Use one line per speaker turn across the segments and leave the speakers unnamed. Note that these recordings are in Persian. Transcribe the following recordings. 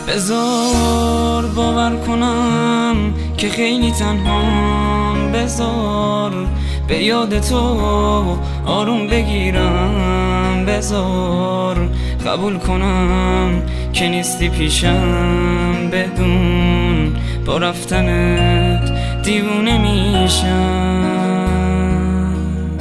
بذار باور کنم که خیلی تنهام، بذار به یاد تو آروم بگیرم، بذار قبول کنم که نیستی پیشم، بدون با رفتنت دیوونه میشم.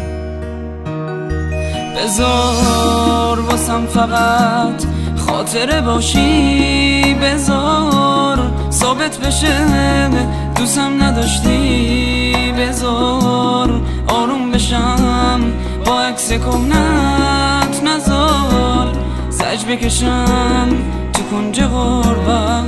بذار واسم فقط خاطره باشی، بذار ثابت بشه دوستم نداشتی، بذار آروم بشم با عکس کهنت، نذار زج بکشم تو کنج غربت.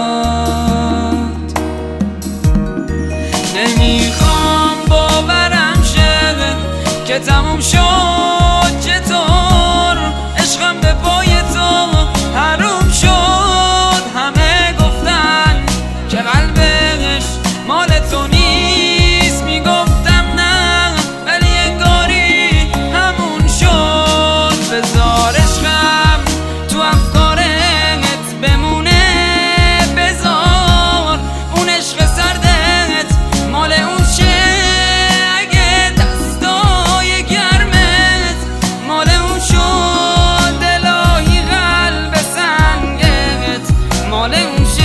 نمیخوام باورم شه که تموم شد، چطور عشقم به پای تو حروم شد. همه گفتن که قلبش مال تو نیست، میگفتم نه ولی انگاری همون شد. بذار عشقم تو افکارت بمونه، بذار اون عشق سردت مال اون شه، اگه دستای گرمت مال اون شد، الهی قلب سنگت مال اون شه.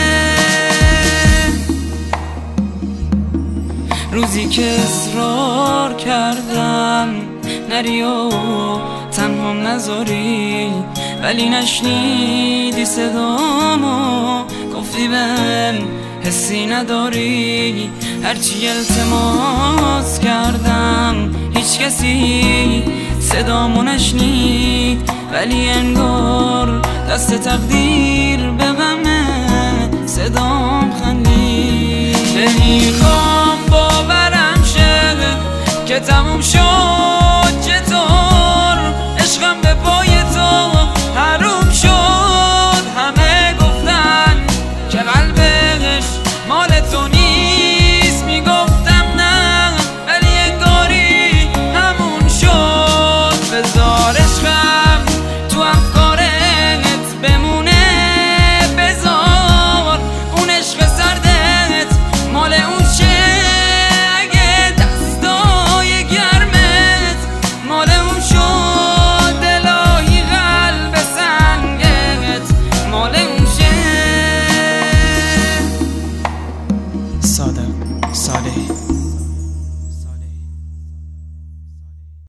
روزی که اصرار کردم نری و تنهام نذاری، ولی نشنیدی صدامو، گفتی بهم حسی نداری. هرچی التماس کردم هیچ کسی صدامو نشنید، ولی انگار دست تقدیر به غم صدام خندید. نمیخوام باورم شه که تموم شد، چطور عشقم به پای تو حروم شد. همه گفتن که قلبش مال تو نیست، میگفتم نه ولی انگاری همون شد. بذار عشقم تو افکارت بمونه، بذار اون عشق سردت مال اون شه، اگه دستای گرمت مال اون شد، الهی قلب سنگت مال اون شه.
صادق صالحی.